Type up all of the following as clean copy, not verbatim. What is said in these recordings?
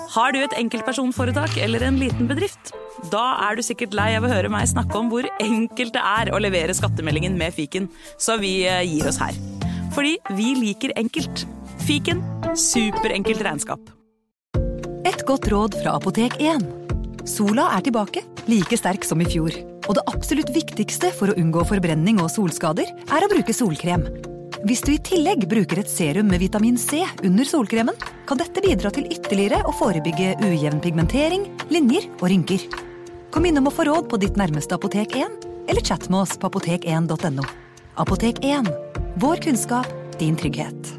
Har du et enkeltpersonforetak eller en liten bedrift? Da du sikkert lei av å høre meg snakke om hvor enkelt det å levere skattemeldingen med Fiken, så vi gir oss her. Fordi vi liker enkelt. Fiken, superenkelt regnskap. Et godt råd fra Apotek 1. Sola tilbake, like sterk som i fjor. Og det absolutt viktigste for å unngå forbrenning og solskader å bruke solkrem. Hvis du i tillegg bruker et serum med vitamin C under solkremen, kan dette bidra til ytterligere å forebygge ujevn pigmentering, linjer og rynker. Kom innom å få råd på ditt nærmeste Apotek 1, eller chat med oss på apotek1.no. Apotek 1. Vår kunnskap, din trygghet.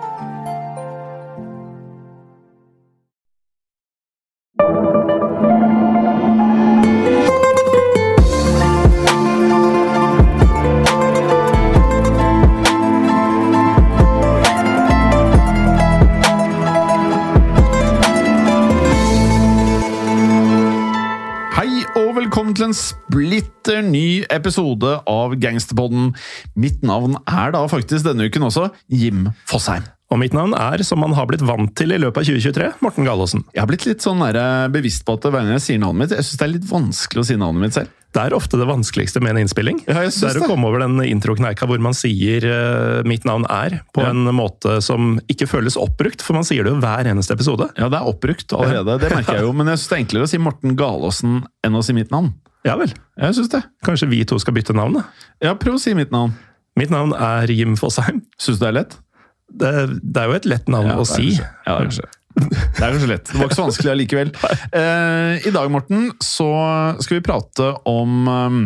Velkommen til en splitter ny episode av Gangsterpodden. Mitt navn da faktisk denne uken også Jim Fosheim. Og mitt navn som man har blitt vant til i løpet av 2023, Morten Galaasen. Jeg har blitt litt sånn bevisst på at hver gang jeg sier navnet mitt, jeg synes det litt vanskelig å si navnet mitt selv. Det ofte det vanskeligste med en innspilling. Ja, jeg synes det å komme over den introkneika hvor man sier mitt navn på en måte som ikke føles oppbrukt, for man sier det jo hver eneste episode. Ja, det oppbrukt allerede, det merker jeg jo, men jeg synes det enklere å si Morten Galaasen enn å si mitt navn. Ja vel. Jeg synes det. Kanskje vi to skal bytte navn da? Ja, prøv å si mitt navn. Mitt navn Jim Fosheim. Synes du det lett? Det jo et lett navn å si. Ja, det kanskje lett. Det var ikke så vanskelig allikevel. I dag, Morten, så skal vi prate om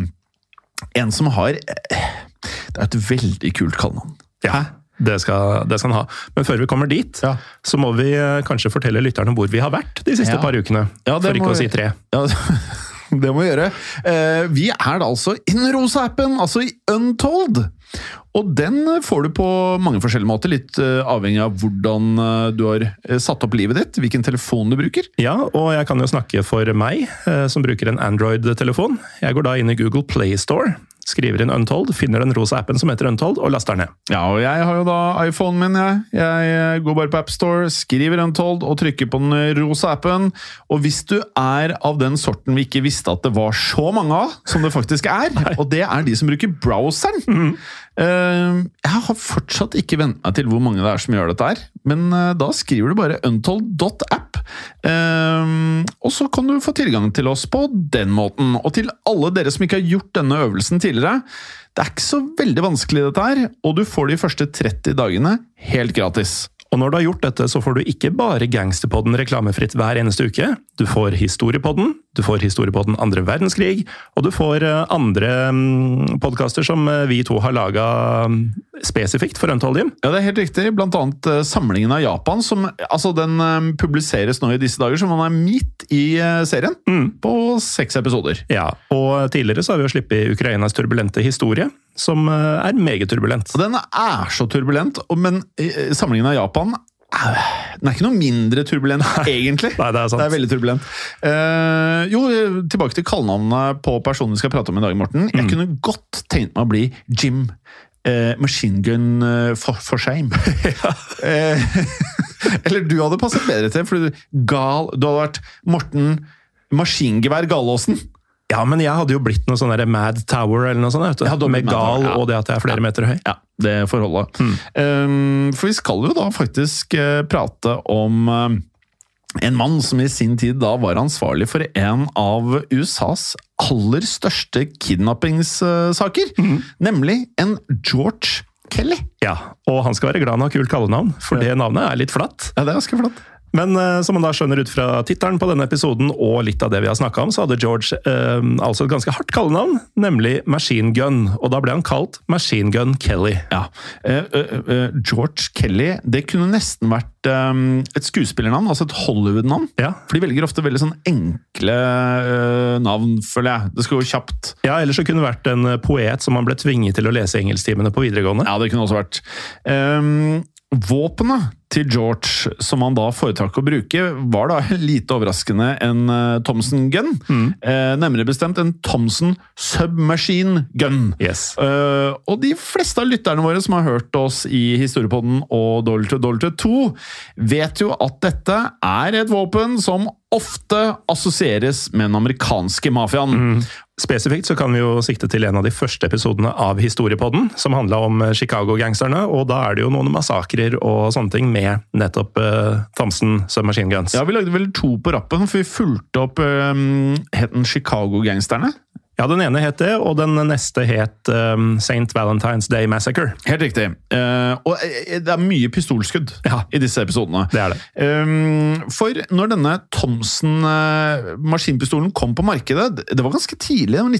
en som har det et veldig kult kallenavn. Ja, det skal han ha. Men før vi kommer dit, så må vi kanskje fortelle lytterne hvor vi har vært de siste par ukene. Ja, for ikke å si 3. Ja, det må vi gjøre. Vi da altså i den rosa appen, altså i Untold. Og den får du på mange forskjellige måter, litt avhengig av hvordan du har satt opp livet ditt, hvilken telefon du bruker. Ja, og jeg kan jo snakke for meg, som bruker en Android-telefon. Jeg går da inn i Google Play Store, skriver inn Untold, finner den rosa appen som heter Untold, og laster den ned. Ja, og jeg har jo da iPhonen min, jeg går bare på App Store, skriver Untold og trykker på den rosa appen. Og hvis du av den sorten vi ikke visste at det var så mange av, som det faktisk og det de som bruker browseren. Jeg har fortsatt ikke vent meg til hvor mange det som gjør dette her, men da skriver du bare untold.app, og så kan du få tilgang til oss på den måten. Og til alle dere som ikke har gjort denne øvelsen tidligere, det ikke så veldig vanskelig dette her, og du får de første 30 dagene helt gratis. Og når du har gjort dette, så får du ikke bare Gangsterpodden reklamefritt hver eneste uke. Du får Historiepodden, du får Historiepodden andre verdenskrig, og du får andre podcaster som vi to har laget spesifikt for Untold, Jim. Ja, det helt riktig. Blant annet samlingen av Japan, som den publiseres nå i disse dager, som man midt i serien, på 6 episoder. Ja, og tidligere så har vi jo slippet Ukrainas turbulente historie, som meget turbulent. Og den så turbulent, men samlingen av Japan den ikke noe mindre turbulent, egentlig. Nei, det sant. Det veldig turbulent. Tilbake til kallenavnet på personen vi skal prate om i dag, Morten. Jeg kunne godt tenkt meg å bli Jim Machine Gun Fosheim. Eller du hadde passet bedre til, for du hadde vært Morten Maskingevær Galaasen. Ja, men jeg hadde jo blitt noe sånn der Mad Tower eller noe sånt, med gal og det at jeg flere meter høy. Ja, det forholdet. For vi skal jo da faktisk prate om en mann som i sin tid da var ansvarlig for en av USAs aller største kidnappingssaker, nemlig en George Kelly. Ja, og han skal være glad han har kult kallenavn, for det navnet litt flatt. Ja, det ganske flatt. Men som man da skjønner ut fra tittelen på denne episoden, og litt av det vi har snakket om, så hadde George altså et ganske hardt kallenavn, nemlig Machine Gun. Og da ble han kalt Machine Gun Kelly. Ja, George Kelly, det kunne nesten vært et skuespillernavn, altså et Hollywood-navn. Ja. For de velger ofte veldig sånn enkle navn, føler jeg. Det skal gå kjapt. Ja, ellers så kunne det vært en poet som man ble tvinget til å lese engelsktimene på videregående. Ja, det kunne også vært. Våpenet til George, som han da foretrakk å bruke, var da lite overraskende en Thompson gun. Nærmere bestemt en Thompson submachine gun. Yes. Og de fleste av lytterne våre som har hørt oss i Historiepodden og Dollar 2, vet jo at dette er et våpen som ofte assosieres med den amerikanske mafiaen. Spesifikt så kan vi jo sikte til en av de første episodene av Historiepodden, som handlet om Chicago-gangsterne, og da er det jo noen massakrer og sånne ting med nettopp Thompson submachine guns. Ja, vi lagde vel 2 på rappen, for vi fulgte opp het den Chicago-gangsterne? Ja, den ene het det, og den neste het St. Valentine's Day Massacre. Helt riktig. Og det er mye pistolskudd i disse episodene. Det er det. For når denne Thompson maskinpistolen kom på markedet, det var ganske tidlig, det var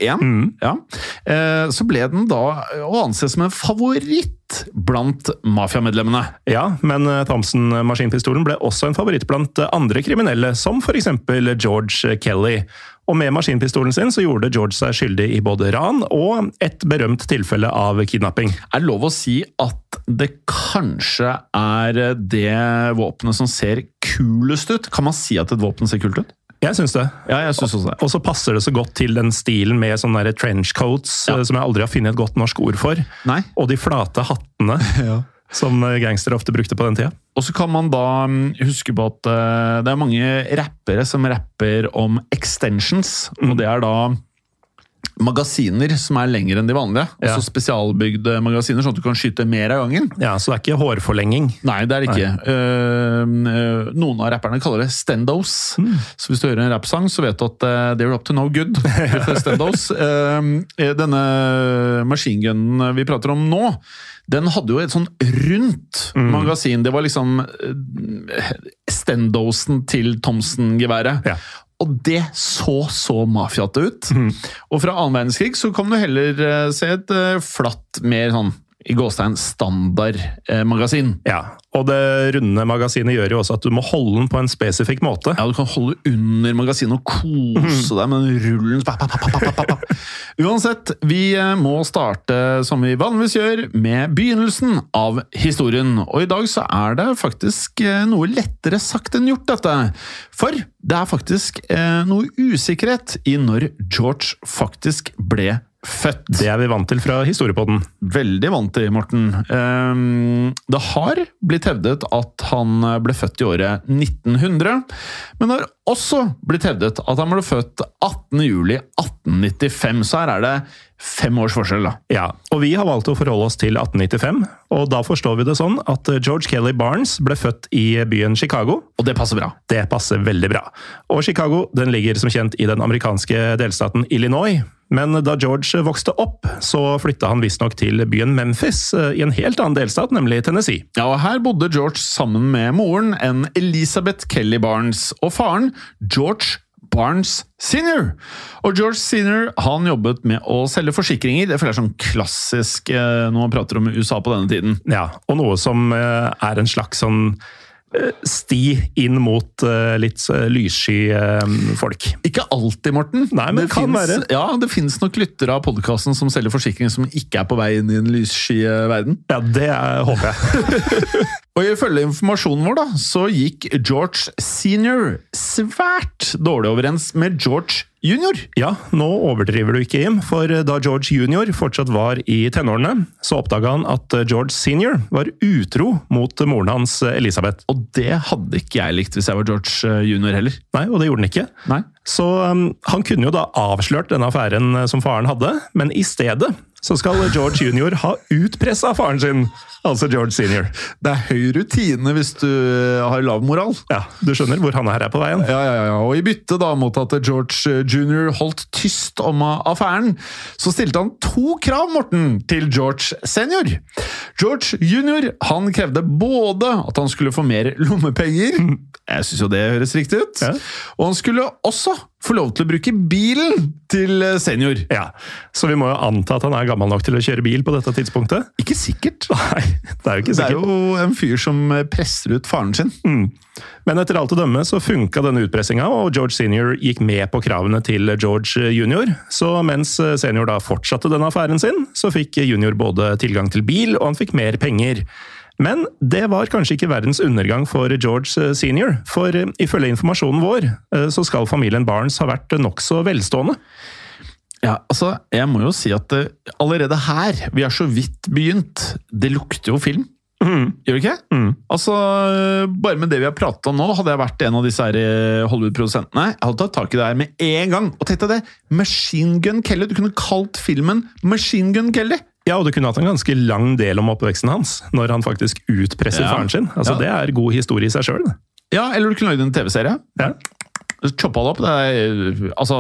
1921, så ble den da å anse som en favoritt blant mafiamedlemmene. Ja, men Thompson maskinpistolen ble også en favoritt blant andre kriminelle, som for eksempel George Kelly. Og med maskinpistolen sin så gjorde George seg skyldig i både ran og et berømt tilfelle av kidnapping. Er det lov å si at det kanskje er det våpenet som ser kulest ut? Kan man si at et våpen ser kult ut? Jeg synes det. Ja, jeg synes også det. Og så passer det så godt til den stilen med sånne der trenchcoats, som jeg aldri har funnet et godt norsk ord for. Nei. Og de flate hattene. Som gangster ofte brukte på den tida. Og så kan man da huske på at det er mange rappere som rapper om extensions, og det er da magasiner som er lengre enn de vanlige. Altså spesialbygde magasiner, sånn at du kan skyte mer av gangen. Ja, så det er ikke hårforlenging. Nei, det er det ikke. Noen av rapperne kaller det stendos. Så hvis du hører en rappsang, så vet du at they're up to no good. Stendos. Denne maskingunnen vi prater om nå, den hadde jo et sånn rundt magasin. Det var liksom stendosen til Thompson-geværet. Ja. Og det så mafiate ut. Og fra annen verdenskrig så kan du heller se et flatt, mer sånn i gåstein standard magasin. Ja, og det runde magasinet gjør jo også at du må holde den på en spesifikk måte. Ja, du kan holde under magasinet og kose deg med den rullen. Uansett, vi må starte som vi vanligvis gjør, med begynnelsen av historien. Og i dag så er det faktisk noe lettere sagt enn gjort dette. For det er faktisk noe usikkerhet i når George faktisk ble født. Det er vi vant til fra Historiepodden. Veldig vant til, Morten. Det har blitt hevdet at han ble født i året 1900, men det har også blitt hevdet at han ble født 18. juli 1895, så her er det 5 års forskjell da. Ja, og vi har valgt å forholde oss til 1895, og da forstår vi det sånn at George Kelly Barnes ble født i byen Chicago. Og det passer bra. Det passer veldig bra. Og Chicago, den ligger som kjent i den amerikanske delstaten Illinois, men da George vokste opp, så flyttet han visstnok til byen Memphis i en helt annen delstat, nemlig Tennessee. Ja, og her bodde George sammen med moren, en Elizabeth Kelly Barnes, og faren, George Barnes Sr. Og George Sr. han jobbet med å selge forsikringer. Det føler jeg sånn klassisk når man prater om USA på denne tiden. Ja, og noe som er en slags sånn sti inn mot litt lyssky folk. Ikke alltid, Morten. Nei, men det kan være. Ja, det finnes nok lyttere av podcasten som selger forsikring som ikke er på vei inn i en lyssky verden. Ja, det håper jeg. Og ifølge informasjonen vår da, så gikk George Sr. svært dårlig overens med George Junior. Ja, nå overdriver du ikke, Jim, for da George Junior fortsatt var i tenårene, så oppdaget han at George Sr. var utro mot moren hans, Elisabeth. Og det hadde ikke jeg likt hvis jeg var George Junior heller. Nei, og det gjorde han ikke. Nei. Så han kunne jo da avslørt denne affæren som faren hadde, men i stedet så skal George Junior ha utpresset faren sin, altså George Sr. Det er høy rutine hvis du har lav moral. Ja, du skjønner hvor han er på veien. Ja. Og i bytte da mot at George Jr. holdt tyst om affæren, så stilte han 2 krav, Morten, til George Sr. George Jr. han krevde både at han skulle få mer lommepenger, jeg synes jo det høres riktig ut, og han skulle også få lov til å bruke bilen til senior. Ja, så vi må jo anta at han er gammel nok til å kjøre bil på dette tidspunktet. Ikke sikkert. Nei, det er jo ikke sikkert. Det er jo en fyr som presser ut faren sin. Men etter alt å dømme så funket denne utpressinga, og George Senior gikk med på kravene til George Junior. Så mens Senior da fortsatte denne affæren sin, så fikk Junior både tilgang til bil, og han fikk mer penger. Men det var kanskje ikke verdens undergang for George senior, for ifølge informasjonen vår så skal familien Barnes ha vært nokså velstående. Ja, altså, jeg må jo si at allerede her, vi har så vidt begynt, det lukter jo film. Gjør det ikke? Altså, bare med det vi har pratet om nå, hadde jeg vært en av disse her Hollywood-produsentene, jeg hadde tatt tak i det her med en gang, og tenkte det, Machine Gun Kelly, du kunne kalt filmen Machine Gun Kelly. Ja, og du kunne hatt en ganske lang del om oppveksten hans, når han faktisk utpresser faren sin. Altså, det er god historie i seg selv. Ja, eller du kunne lage en TV-serie. Ja. Choppa det opp, det altså,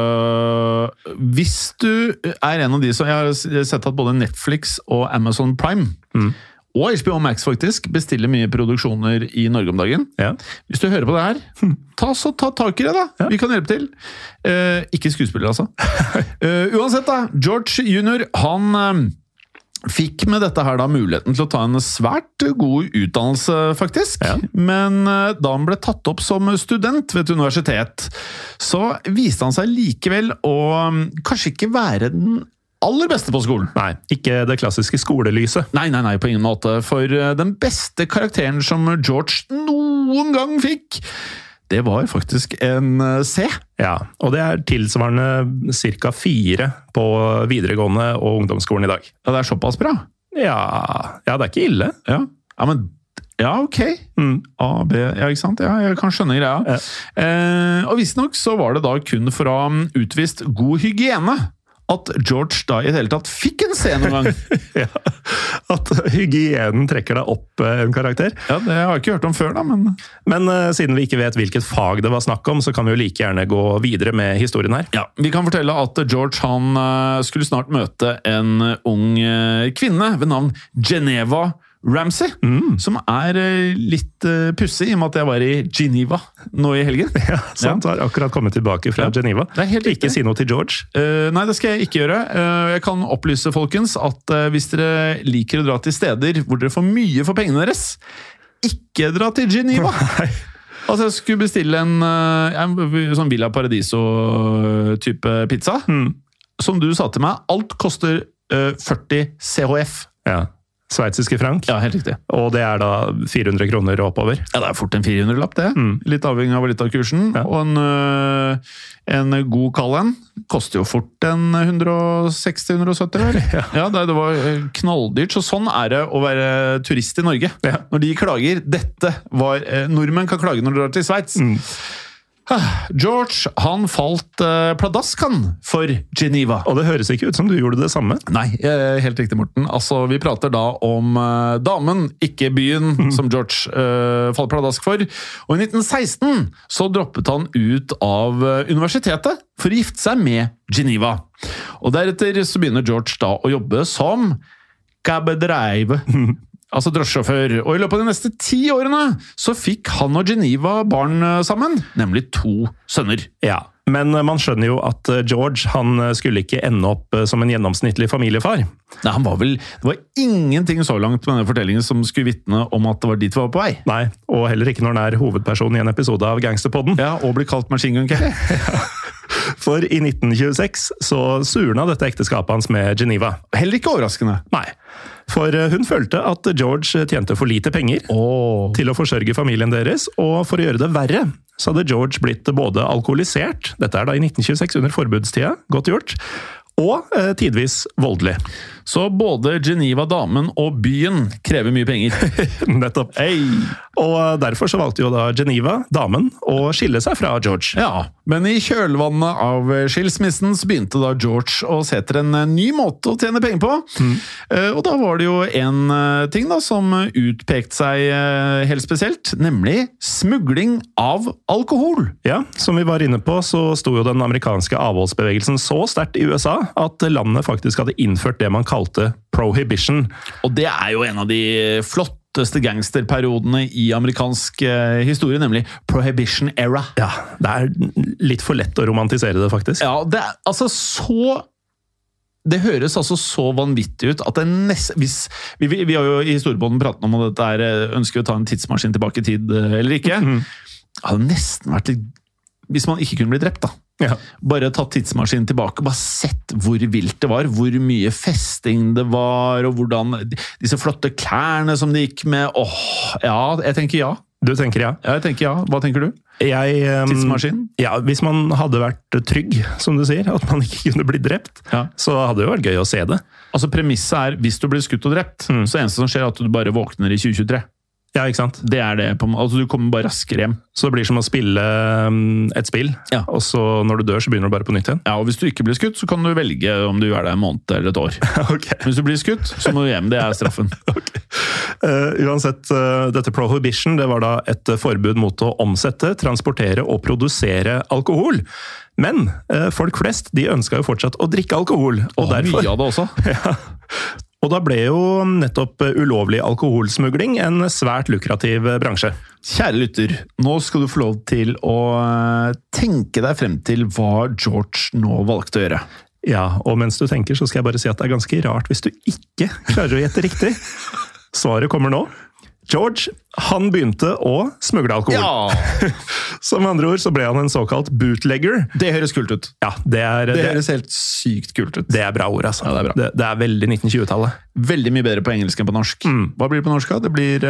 hvis du er en av de som, jeg har sett at både Netflix og Amazon Prime, og HBO Max faktisk, bestiller mye produksjoner i Norge om dagen. Ja. Hvis du hører på det her, ta tak i det da. Ja. Vi kan hjelpe til. Ikke skuespiller, altså. Uansett da, George Jr., han fikk med dette her da muligheten til å ta en svært god utdannelse, faktisk. Ja. Men da han ble tatt opp som student ved et universitet, så viste han seg likevel å kanskje ikke være den aller beste på skolen. Nei, ikke det klassiske skolelyset. Nei, på ingen måte. For den beste karakteren som George noen gang fikk, det var faktisk en C. Ja, og det er tilsvarende ca. 4 på videregående og ungdomsskolen i dag. Ja, det er såpass bra. Ja, det er ikke ille. Ja, ok. A, B, ja, ikke sant? Ja, jeg kan skjønne greia. Ja. Og visstnok så var det da kun fra utvist god hygiene at George da i det hele tatt fikk en scene noen gang. Ja, at hygienen trekker deg opp en karakter. Ja, det har jeg ikke hørt om før da, men... Men siden vi ikke vet hvilket fag det var snakk om, så kan vi jo like gjerne gå videre med historien her. Ja, vi kan fortelle at George, han skulle snart møte en ung kvinne ved navn Geneva Ramsey, som er litt pussig i og med at jeg var i Geneva nå i helgen. Ja, sant, har akkurat kommet tilbake fra Geneva. Det er helt ikke si noe til George. Nei, det skal jeg ikke gjøre. Jeg kan opplyse, folkens, at hvis dere liker å dra til steder hvor dere får mye for pengene deres, ikke dra til Geneva! Altså, jeg skulle bestille en sånn Villa Paradiso-type pizza, som du sa til meg, alt koster 40 CHF. Ja. Sveitsiske frank. Ja, helt riktig. Og det er da 400 kroner og oppover. Ja, det er fort en 400-lapp det. Litt avhengig av valutakursen. Ja. Og en god kallen koster jo fort en 160-170, vel? Ja, det var knalldyrt. Så sånn er det å være turist i Norge. Ja. Når de klager, nordmenn kan klage når de drar til Sveits. George, han falt pladask for Geneva. Og det høres ikke ut som du gjorde det samme. Nei, helt riktig, Morten. Altså, vi prater da om damen, ikke byen, som George falt pladask for. Og i 1916 så droppet han ut av universitetet for å gifte seg med Geneva. Og deretter så begynner George da å jobbe som cabedreive. Altså drosjesjåfør. Og i løpet av de neste 10 årene så fikk han og Geneva barn sammen, nemlig 2 sønner. Ja, men man skjønner jo at George, han skulle ikke ende opp som en gjennomsnittlig familiefar. Nei, det var ingenting så langt med denne fortellingen som skulle vitne om at det var dit vi var på vei. Nei, og heller ikke når han er hovedperson i en episode av Gangsterpodden. Ja, og blir kalt Machine Gun Kelly. Ja. For i 1926 så surna dette ekteskapet hans med Geneva. Heller ikke overraskende. Nei, for hun følte at George tjente for lite penger til å forsørge familien deres, og for å gjøre det verre, så hadde George blitt både alkoholisert, dette er da i 1926 under forbudstida, godt gjort, og tidvis voldelig. Så både Geneva, damen og byen krever mye penger. Nettopp. Hey. Og derfor så valgte jo da Geneva, damen, å skille seg fra George. Ja, men i kjølvannet av skilsmissen så begynte da George å se etter en ny måte å tjene penger på. Og da var det jo en ting da som utpekte seg helt spesielt, nemlig smugling av alkohol. Ja, som vi var inne på så sto jo den amerikanske avholdsbevegelsen så sterkt i USA at landet faktisk hadde innført det man kalte prohibition. Og det er jo en av de flotteste gangsterperiodene i amerikansk historie, nemlig prohibition era. Ja, det er litt for lett å romantisere det, faktisk. Ja, det er altså så... Det høres altså så vanvittig ut at det vi har jo i historiebånden pratet om at dette er, ønsker vi å ta en tidsmaskin tilbake i tid, eller ikke. Det hadde nesten vært litt... Hvis man ikke kunne bli drept da. Ja. Bare tatt tidsmaskinen tilbake, bare sett hvor vilt det var, hvor mye festing det var, og hvordan disse flotte klærne som de gikk med. Ja, jeg tenker ja. Du tenker ja? Ja, jeg tenker ja. Hva tenker du? Tidsmaskinen? Ja, hvis man hadde vært trygg, som du sier, at man ikke kunne bli drept, så hadde det jo vært gøy å se det. Altså, premisset hvis du blir skutt og drept, så eneste som skjer at du bare våkner i 2023. Ja, ikke sant? Det det. Altså, du kommer bare raskere hjem. Så det blir som å spille et spill, og så når du dør, så begynner du bare på nytt igjen. Ja, og hvis du ikke blir skutt, så kan du velge om du gjør det en måned eller et år. Okay. Hvis du blir skutt, så må du hjem. Det straffen. Okay. Uansett, dette prohibition, det var da et forbud mot å omsette, transportere og produsere alkohol. Men folk flest, de ønsket jo fortsatt å drikke alkohol. Og derfor, mye av det også. Ja. Og da ble jo nettopp ulovlig alkoholsmugling en svært lukrativ bransje. Kjære lytter, nå skal du få lov til å tenke deg frem til hva George nå valgte å gjøre. Ja, og mens du tenker, så skal jeg bare si at det ganske rart hvis du ikke klarer å gjette riktig. Svaret kommer nå. George, han begynte å smugle alkohol. Ja! Som andre ord så ble han en såkalt bootlegger. Det høres kult ut. Ja, det høres helt sykt kult ut. Det bra ord, altså. Ja, det bra. Det veldig 1920-tallet. Veldig mye bedre på engelsk enn på norsk. Hva blir det på norsk da? Det blir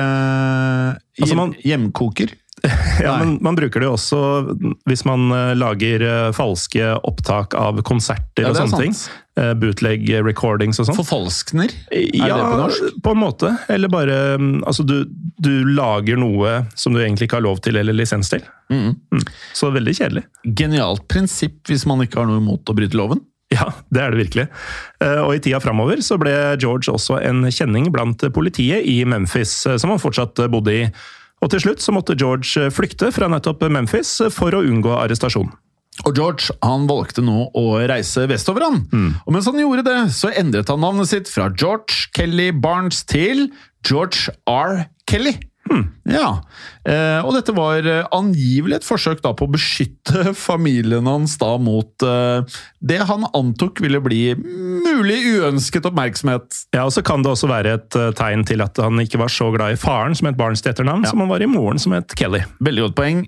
hjemkoker. Ja, men man bruker det også hvis man lager falske opptak av konserter og sånne ting. Bootleg recordings og sånn. Forfalskner? Ja, det på norsk? På en måte. Eller bare, altså du lager noe som du egentlig ikke har lov til eller lisens til. Så veldig kjedelig. Genialt prinsipp hvis man ikke har noe imot å bryte loven. Ja, det det virkelig. Og i tida fremover så ble George også en kjenning blant politiet i Memphis, som han fortsatt bodde i. Og til slutt så måtte George flykte fra nettopp Memphis for å unngå arrestasjon. Og George, han valgte nå å reise vestover han. Og mens han gjorde det, så endret han navnet sitt fra George Kelly Barnes til George R. Kelly. Ja, og dette var angivelig et forsøk da på å beskytte familien hans da mot det han antok ville bli mulig uønsket oppmerksomhet. Ja, og så kan det også være et tegn til at han ikke var så glad i faren som het Barnes til etternavn, som han var i moren som het Kelly. Veldig godt poeng.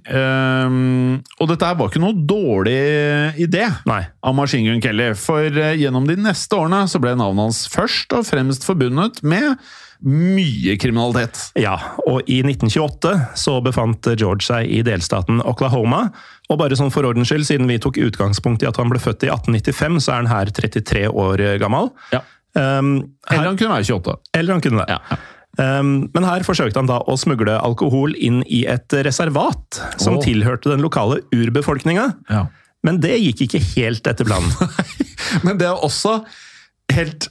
Og dette var ikke noe dårlig idé av Machine Gun Kelly, for gjennom de neste årene så ble navnet hans først og fremst forbundet med mye kriminalitet. Ja, og i 1928 så befant George seg i delstaten Oklahoma, og bare sånn for ordens skyld, siden vi tok utgangspunkt i at han ble født i 1895, så han her 33 år gammel. Ja. Eller han kunne være 28. Eller han kunne det. Ja. Men her forsøkte han da å smugle alkohol inn i et reservat som tilhørte den lokale urbefolkninga. Ja. Men det gikk ikke helt etter planen. Men det også helt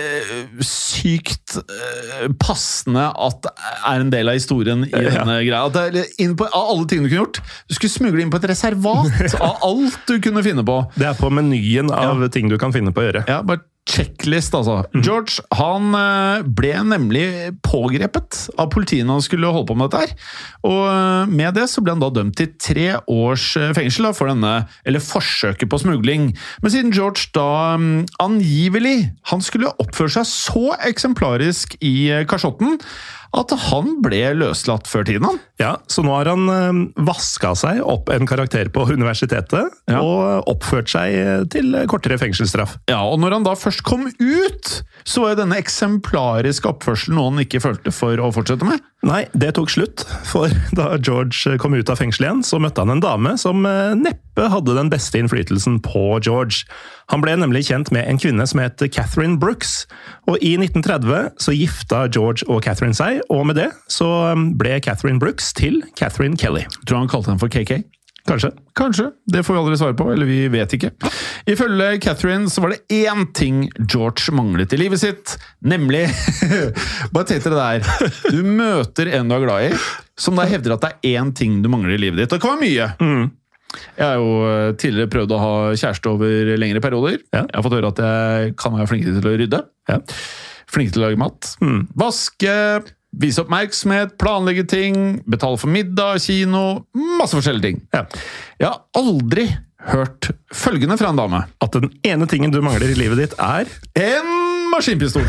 sykt passende at det en del av historien i denne greia. At det inn på, av alle ting du kunne gjort, du skulle smugle inn på et reservat av alt du kunne finne på. Det på menyen av ting du kan finne på å gjøre. Ja, bare checklist, altså. George, han ble nemlig pågrepet av politiet når han skulle holde på med dette her. Og med det så ble han da dømt til 3 års fengsel for denne, eller forsøket på smugling. Men siden George da angivelig, han skulle oppføre seg så eksemplarisk i kasjotten, at han ble løslatt før tiden han. Ja, så nå har han vasket seg opp en karakter på universitetet, og oppført seg til kortere fengselsstraff. Ja, og når han da først kom ut, så var jo denne eksemplariske oppførselen noe han ikke følte for å fortsette med. Nei, det tok slutt, for da George kom ut av fengsel igjen, så møtte han en dame som neppe hadde den beste innflytelsen på George. Han ble nemlig kjent med en kvinne som het Catherine Brooks, og i 1930 så gifta George og Catherine seg, og med det så ble Catherine Brooks til Catherine Kelly. Tror du han kalte henne for KK? Kanskje. Kanskje. Det får vi aldri svare på, eller vi vet ikke. Ifølge Catherine så var det én ting George manglet i livet sitt, nemlig bare tenk dere der. Du møter en du er glad i, som da hevder at det er én ting du mangler i livet ditt. Det kan være mye. Jeg har jo tidligere prøvd å ha kjæreste over lengre perioder. Jeg har fått høre at jeg kan være flink til å rydde. Flink til å lage mat. Vaske, vise oppmerksomhet, planlegge ting, betale for middag, kino, masse forskjellige ting. Jeg har aldri hørt følgende fra en dame. At den ene tingen du mangler i livet ditt er en maskinpistol.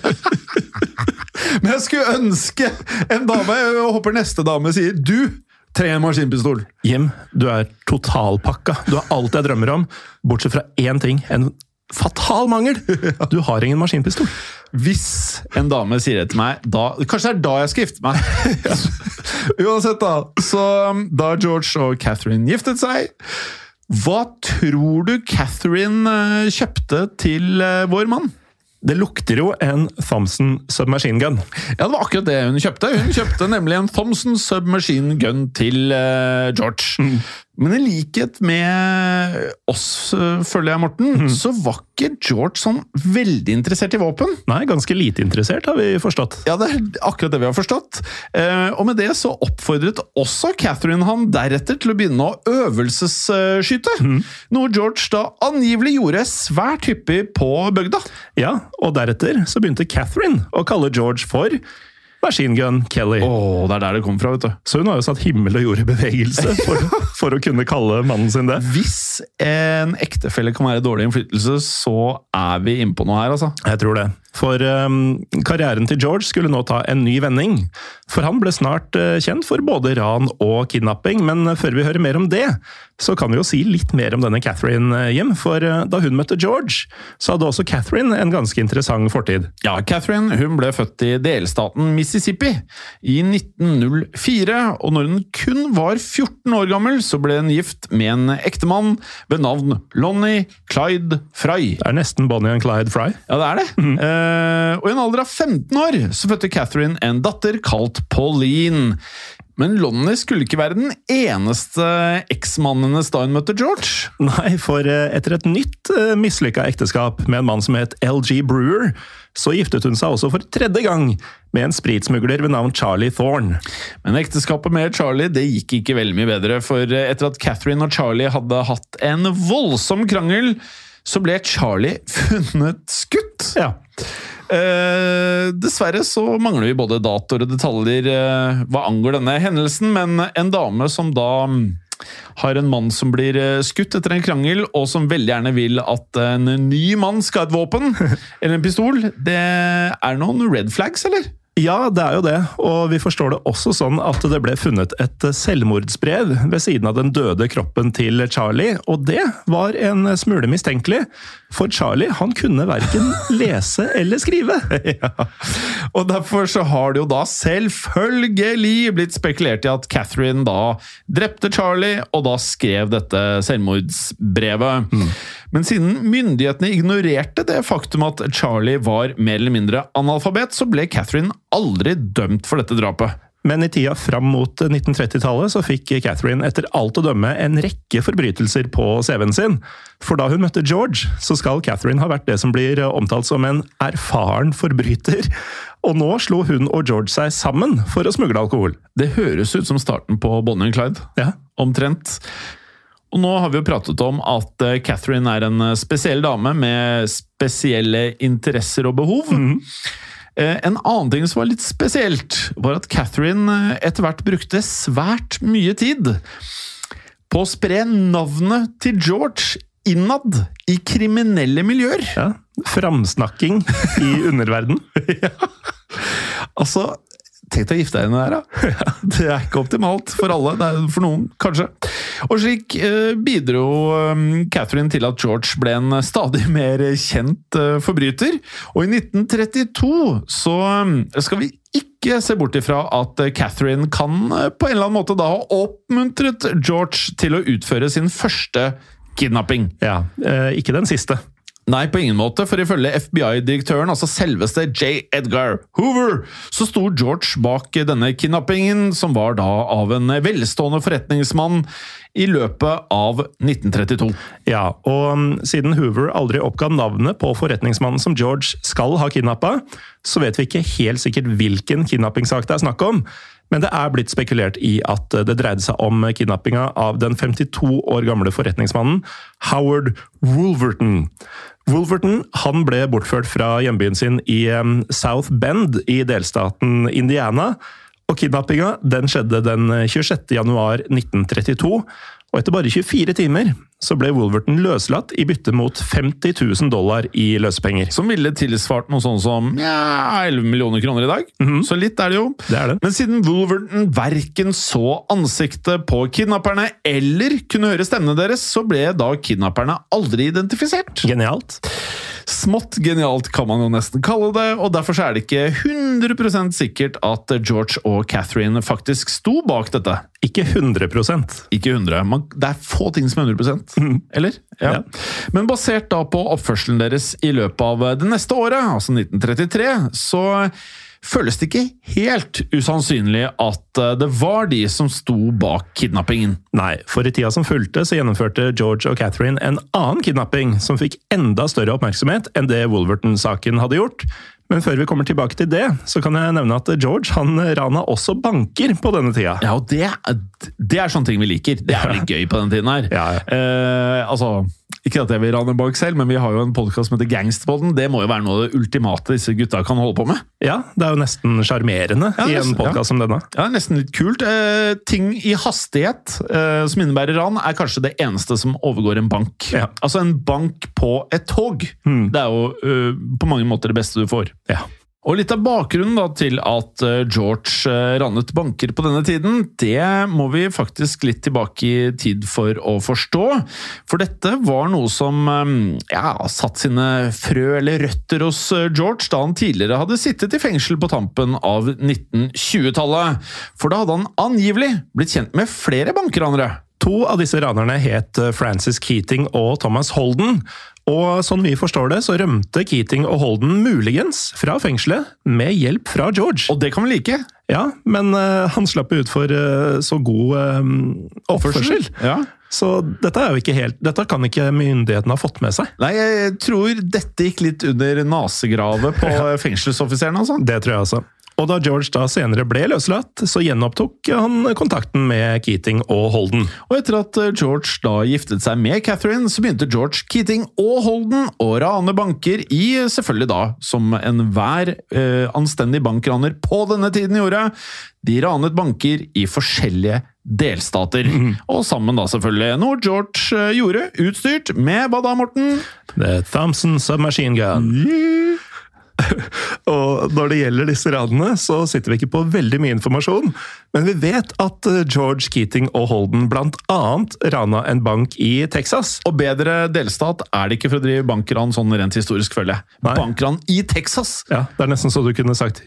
Men jeg skulle ønske en dame, jeg håper neste dame sier, du trenger en maskinpistol. Jim, du er totalpakka. Du har alt jeg drømmer om, bortsett fra én ting. En fatal mangel! Du har ingen maskinpistol. Hvis en dame sier det til meg, kanskje det er da jeg skal gifte meg. Uansett da, så da George og Catherine giftet seg, hva tror du Catherine kjøpte til vår mann? Det lukter jo en Thompson Submachine Gun. Ja, det var akkurat det hun kjøpte. Hun kjøpte nemlig en Thompson Submachine Gun til George. Men i likhet med oss, føler jeg, Morten, så var ikke George sånn veldig interessert i våpen. Nei, ganske lite interessert, har vi forstått. Ja, det er akkurat det vi har forstått. Og med det så oppfordret også Catherine han deretter til å begynne å øvelsesskyte. Noe George da angivelig gjorde svært hyppig på bygda. Ja, og deretter så begynte Catherine å kalle George for Machine Gun Kelly. Det er der det kom fra, vet du. Så hun har jo satt himmel og jord i bevegelse for å kunne kalle mannen sin det. Hvis en ektefelle kan være dårlig innflytelse, så er vi inne på noe her, altså. Jeg tror det. For karrieren til George skulle nå ta en ny vending. For han ble snart kjent for både ran og kidnapping, men før vi hører mer om det, så kan vi jo si litt mer om denne Catherine, Jim. For da hun møtte George, så hadde også Catherine en ganske interessant fortid. Ja, Catherine hun ble født i delstaten Mississippi i 1904, og når hun kun var 14 år gammel, så ble hun gift med en ektemann ved navn Lonnie Clyde Fry. Det er nesten Bonnie and Clyde Fry. Ja, det er det. Og i en alder av 15 år så fødte Catherine en datter kalt Pauline. Men Lonnie skulle ikke være den eneste eksmannen hennes da hun møtte George. Nei, for etter et nytt mislykket ekteskap med en mann som het L.G. Brewer, så giftet hun seg også for 3. gang med en spritsmugler ved navn Charlie Thorne. Men ekteskapet med Charlie det gikk ikke veldig mye bedre, for etter at Catherine og Charlie hadde hatt en voldsom krangel, så ble Charlie funnet skutt. Ja. Dessverre så mangler vi både datoer og detaljer hva angår denne hendelsen, men en dame som da har en mann som blir skutt etter en krangel, og som veldig gjerne vil at en ny mann skal ha et våpen, eller en pistol, det er noen red flags, eller? Ja, det er jo det, og vi forstår det også sånn at det ble funnet et selvmordsbrev ved siden av den døde kroppen til Charlie, og det var en smule mistenkelig, for Charlie, han kunne hverken lese eller skrive. Ja. Og derfor så har det jo da selvfølgelig blitt spekulert i at Catherine da drepte Charlie, og da skrev dette selvmordsbrevet. Men siden myndighetene ignorerte det faktum at Charlie var mer eller mindre analfabet, så ble Catherine aldri dømt for dette drapet. Men i tida fram mot 1930-tallet så fikk Catherine etter alt å dømme en rekke forbrytelser på CV-en sin. For da hun møtte George, så skal Catherine ha vært det som blir omtalt som en erfaren forbryter. Og nå slo hun og George seg sammen for å smugle alkohol. Det høres ut som starten på Bonnie and Clyde. Ja. Omtrent. Og nå har vi jo pratet om at Catherine er en spesiell dame med spesielle interesser og behov. En annen ting som var litt spesielt, var at Catherine etter hvert brukte svært mye tid på å spre navnet til George innad i kriminelle miljøer. Ja, framsnakking i underverden. Ja. Altså, tenk deg å gifte deg inn der, da. Det er ikke optimalt for alle, det er for noen, kanskje. Og slik bidro Catherine til at George ble en stadig mer kjent forbryter. Og i 1932 så skal vi ikke se bort ifra at Catherine kan på en eller annen måte da ha oppmuntret George til å utføre sin første kidnapping. Ja, ikke den siste. Nei, på ingen måte, for ifølge FBI-direktøren, altså selveste J. Edgar Hoover, så sto George bak denne kidnappingen, som var da av en velstående forretningsmann i løpet av 1932. Ja, og siden Hoover aldri oppga navnet på forretningsmannen som George skal ha kidnappet, så vet vi ikke helt sikkert hvilken kidnappingssak det er snakk om, men det er blitt spekulert i at det dreide seg om kidnappinga av den 52 år gamle forretningsmannen Howard Wolverton. Wolverton han ble bortført fra hjembyen sin i South Bend i delstaten Indiana, Og kidnappinga, den skjedde den 26. januar 1932, og etter bare 24 timer så ble Wolverton løslatt i bytte mot $50,000 i løsepenger. Som ville tilsvart noe sånn som 11 millioner kroner i dag. Så litt er det jo. Det er det. Men siden Wolverton hverken så ansiktet på kidnapperne eller kunne høre stemmene deres, så ble da kidnapperne aldri identifisert. Genialt. Smått genialt kan man jo nesten kalle det, og derfor er det ikke 100% sikkert at George og Catherine faktisk sto bak dette. Ikke 100%. Ikke 100. Det er få ting som er 100%. Eller? Ja. Men basert da på oppførselen deres i løpet av det neste året, altså 1933, så føles det ikke helt usannsynlig at det var de som sto bak kidnappingen. Nei, for i tida som fulgte så gjennomførte George og Catherine en annen kidnapping som fikk enda større oppmerksomhet enn det Wolverton-saken hadde gjort. Men før vi kommer tilbake til det, så kan jeg nevne at George han rana også banker på denne tida. Ja, og det er sånne ting vi liker. Det er litt gøy på denne tiden her. Ja. Altså, ikke at jeg vil rane en bank selv, men vi har jo en podcast som heter Gangsterpodden. Det må jo være noe av det ultimate disse gutta kan holde på med. Ja, det er jo nesten charmerende i en podcast som denne. Ja, nesten litt kult. Ting i hastighet som innebærer ran er kanskje det eneste som overgår en bank. Ja. Altså en bank på et tog. Det er jo på mange måter det beste du får. Ja. Og litt av bakgrunnen da til at George rannet banker på denne tiden, det må vi faktisk litt tilbake i tid for å forstå. For dette var noe som satt sine frø eller røtter hos George da han tidligere hadde sittet i fengsel på tampen av 1920-tallet. For da hadde han angivelig blitt kjent med flere bankranere. 2 av disse ranerne het Francis Keating og Thomas Holden, og sånn vi forstår det, så rømte Keating og Holden muligens fra fengselet med hjelp fra George. Og det kan vi like. Ja, men han slapp ut for så god oppførsel. Ja. Så dette kan ikke myndighetene ha fått med seg. Nei, jeg tror dette gikk litt under nasegravet på fengselsoffiseren, altså. Det tror jeg også. Og da George da senere ble løslatt, så gjenopptok han kontakten med Keating og Holden. Og etter at George da giftet seg med Catherine, så begynte George, Keating og Holden å rane banker i, selvfølgelig da, som enhver anstendig bankraner på denne tiden gjorde. De ranet banker i forskjellige delstater. Og sammen da selvfølgelig noe George gjorde, utstyrt med hva da, Morten? The Thompson Submachine Gun. Og når det gjelder disse ranene, så sitter vi ikke på veldig mye informasjon, men vi vet at George, Keating og Holden blant annet rana en bank i Texas. Og bedre delstat er det ikke for å drive bankran sånn rent historisk, føler jeg. Nei. Bankran i Texas! Ja, det er nesten så du kunne sagt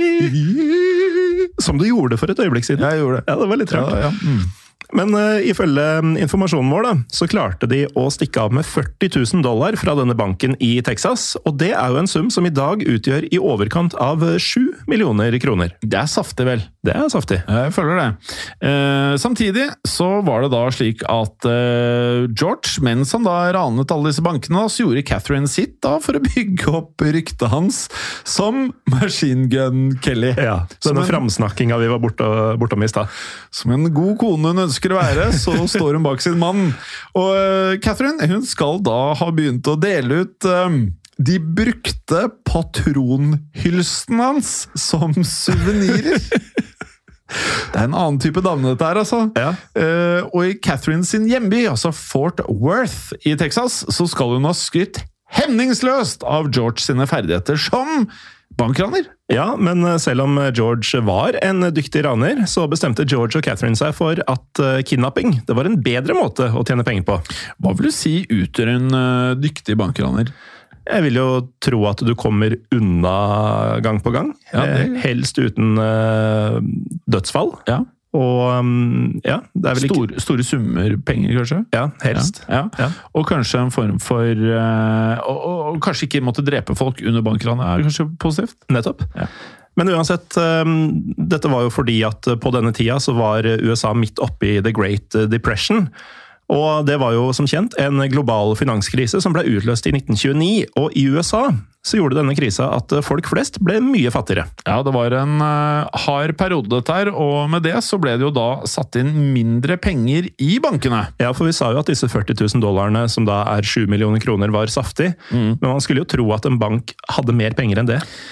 som du gjorde for et øyeblikk siden. Jeg gjorde det. Ja, det var litt rart. Ja. Men ifølge informasjonen vår da, så klarte de å stikke av med $40,000 fra denne banken i Texas, og det er jo en sum som i dag utgjør i overkant av 7 millioner kroner. Det er saftig, vel? Det er saftig. Jeg føler det. Samtidig så var det da slik at George, mens han da ranet alle disse bankene, så gjorde Catherine sitt da for å bygge opp ryktet hans som Machine Gun Kelly. Ja, denne framsnakkinga vi var bortom i stad. Som en god kone hun ønsker å være, så står hun bak sin mann. Og Catherine, hun skal da ha begynt å dele ut de brukte patronhylsten hans som suvenirer. Det er en annen type dame dette her, altså. Ja. Og i Catherine sin hjemby, altså Fort Worth i Texas, så skal hun ha skrytt hemningsløst av George sine ferdigheter som bankraner. Ja, men selv om George var en dyktig raner, så bestemte George og Catherine seg for at kidnapping, det var en bedre måte å tjene penger på. Hva vil du si utgjør en dyktig bankraner? Jeg vil jo tro at du kommer unna gang på gang. Ja, helst uten dødsfall. Ja. Og ja, det er vel ikke... Store summer penger, kanskje? Ja, helst. Ja. Og kanskje en form for... Og kanskje ikke måtte drepe folk under bankranet er kanskje positivt? Nettopp. Ja. Men uansett, dette var jo fordi at på denne tida så var USA midt oppe i The Great Depression. Og det var jo som kjent en global finanskrise som ble utløst i 1929, og i USA så gjorde denne krisa at folk flest ble mye fattigere. Ja, det var en hard periode dette her, og med det så ble det jo da satt inn mindre penger i bankene. Ja, for vi sa jo at disse $40,000 som da er 7 millioner kroner var saftig, men man skulle jo tro at en bank hadde mer penger enn det.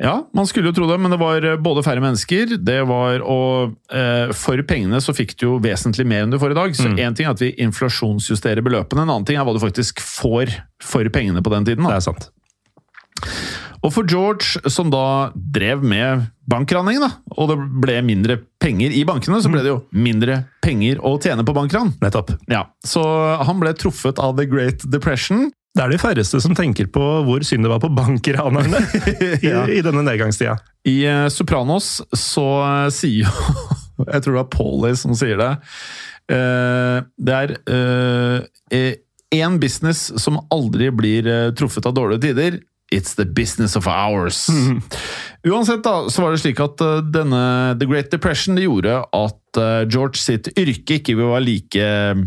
Ja, man skulle jo tro det, men det var både færre mennesker, det var for pengene så fikk du jo vesentlig mer enn du får i dag. Så en ting er at vi inflasjonsjusterer beløpene, en annen ting er hva du faktisk får for pengene på den tiden. Da. Det er sant. Og for George, som da drev med bankranning, da, og det ble mindre penger i bankene, så ble det jo mindre penger å tjene på bankran. Nettopp. Ja, så han ble truffet av The Great Depression. Det er de færreste som tenker på hvor synd det var på bankranerne i denne nedgangstida. I Sopranos så sier jo, jeg tror det er Paulie som sier det, det er en business som aldri blir truffet av dårlige tider. It's the business of ours. Uansett da, så var det slik at The Great Depression det gjorde at George sitt yrke ikke var like,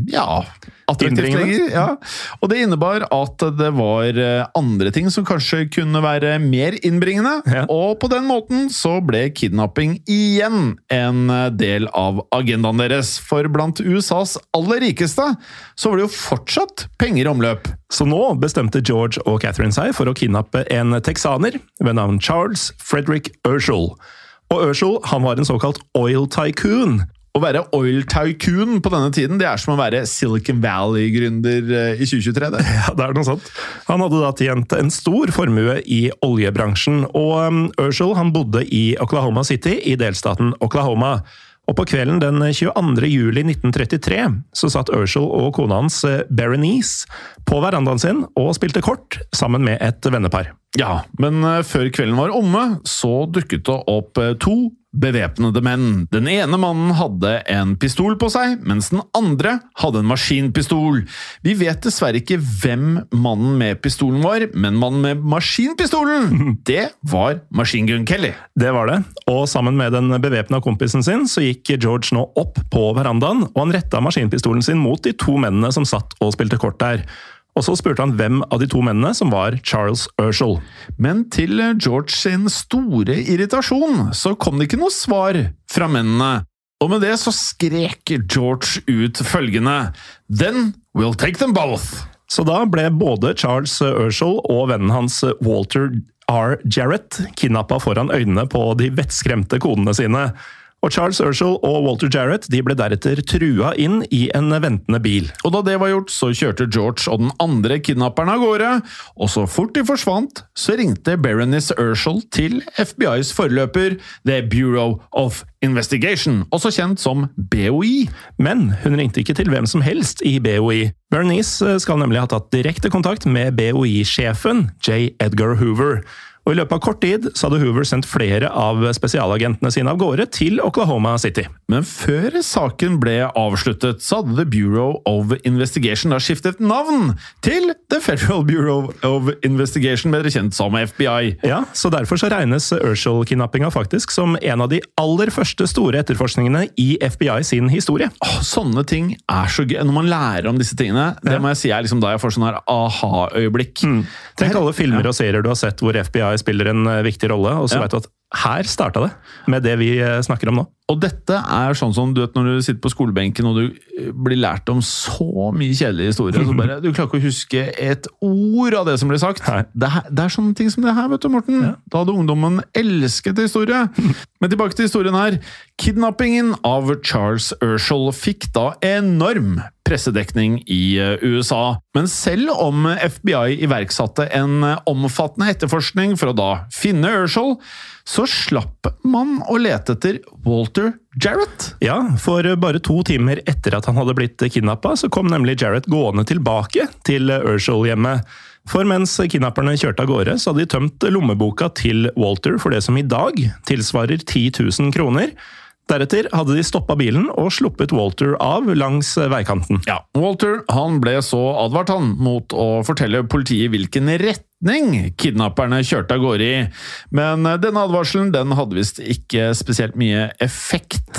attraktivt lenger. Ja. Og det innebar at det var andre ting som kanskje kunne være mer innbringende, og på den måten så ble kidnapping igjen en del av agendaen deres. For blant USAs aller rikeste så var det jo fortsatt penger i omløp. Så nå bestemte George og Catherine seg for å kidnappe en texaner ved navn Charles Frederick Urschel. Og Urschel, han var en såkalt oil tycoon. Å være oil tycoon på denne tiden, det er som å være Silicon Valley-gründer i 2023. Det. Ja, det er noe sånt. Han hadde da tjent en stor formue i oljebransjen, og Urschel, han bodde i Oklahoma City i delstaten Oklahoma. Og på kvelden den 22. juli 1933 så satt Urschel og kona hans Berenice på verandaen sin og spilte kort sammen med et vennepar. Ja, men før kvelden var omme, så dukket det opp to bevæpnede menn. Den ene mannen hadde en pistol på seg, mens den andre hadde en maskinpistol. Vi vet dessverre ikke hvem mannen med pistolen var, men mannen med maskinpistolen, det var Machine Gun Kelly. Det var det, og sammen med den bevæpna kompisen sin, så gikk George nå opp på verandaen, og han rettet maskinpistolen sin mot de to mennene som satt og spilte kort der. Og så spurte han hvem av de to mennene som var Charles Urschel. Men til George sin store irritasjon så kom det ikke noe svar fra mennene. Og med det så skrek George ut følgende: "Then we'll take them both!" Så da ble både Charles Urschel og vennen hans Walter R. Jarrett kidnappet foran øynene på de vettskremte konene sine. Og Charles Urschel og Walter Jarrett de ble deretter trua inn i en ventende bil. Og da det var gjort, så kjørte George og den andre kidnapperen av gårde, og så fort de forsvant, så ringte Berenice Urschel til FBI's forløper, The Bureau of Investigation, også kjent som BOI. Men hun ringte ikke til hvem som helst i BOI. Berenice skal nemlig ha tatt direkte kontakt med BOI-sjefen, J. Edgar Hoover. Og i løpet av kort tid så hadde Hoover sendt flere av spesialagentene sine av gårde til Oklahoma City. Men før saken ble avsluttet, så hadde The Bureau of Investigation da skiftet navn til The Federal Bureau of Investigation, bedre kjent som FBI. Ja, så derfor så regnes Urschel-kidnappinga faktisk som en av de aller første store etterforskningene i FBI sin historie. Sånne ting er så gøy. Når man lærer om disse tingene, det må jeg si er liksom da jeg får sånn her aha-øyeblikk. Tenk alle filmer og serier du har sett hvor FBI spiller en viktig rolle, og så vet du at her startet det med det vi snakker om nå. Og dette er sånn som du vet når du sitter på skolebenken og du blir lært om så mye kjedelige historier, så bare, du klarer ikke å huske et ord av det som blir sagt. Det er sånne ting som det her, vet du, Morten. Ja. Da hadde ungdommen elsket historie. Men tilbake til historien her. Kidnappingen av Charles Urschel fikk da enorm pressedekning i USA. Men selv om FBI iverksatte en omfattende etterforskning for å da finne Urschel, så slapp man å lete etter Walter Jarrett. Ja, for bare 2 timer etter at han hadde blitt kidnappet, så kom nemlig Jarrett gående tilbake til Urschel-hjemmet. For mens kidnapperne kjørte av gårde, så hadde de tømt lommeboka til Walter for det som i dag tilsvarer 10 000 kroner. Deretter hadde de stoppet bilen og sluppet Walter av langs veikanten. Ja, Walter han ble så advart han mot å fortelle politiet hvilken retning kidnapperne kjørte av gårde i. Men denne advarselen den hadde vist ikke spesielt mye effekt